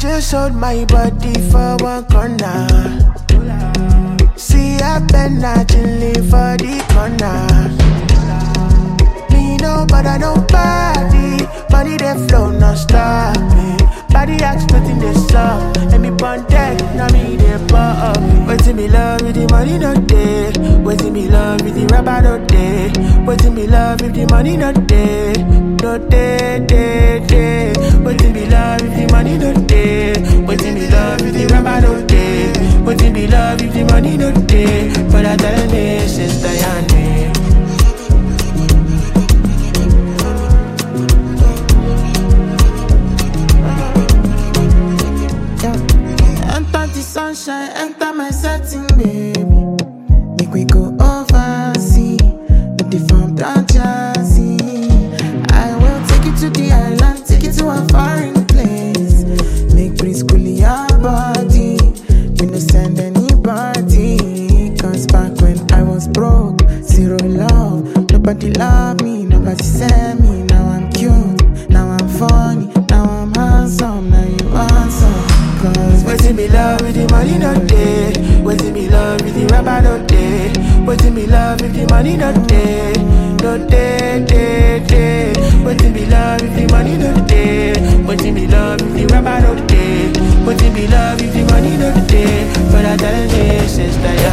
just hold my body for one corner. See I been chilling for the corner. Me no bother nobody, body they flow no stop me. Body act nothing they saw, and me pon deck, now me they pop. Waiting me love with the money no day, waiting me love with the rubber no day, waiting me love with the money no day, no day, day, day. Waiting me love with the money no day, waiting me love with the rubber no day, waiting me love with the money no day. But I tell me sister Yanni. Sunshine, enter my setting, baby. Make we go overseas, with the farm down Jersey. I will take you to the island, take you to a foreign place. Make breeze cool your body, we no send anybody. Cause back when I was broke, zero love, nobody loved me, nobody sent me. Now I'm cute, now I'm funny, now I'm handsome, now you want some. Cause waiting me love with the money no day, waiting me love with the rubber no day, waiting me love with the money no day, no day, day, day. Waiting me love with the money no day, waiting me love with the rubber no day, waiting me love with the money no day. But I tell me sister.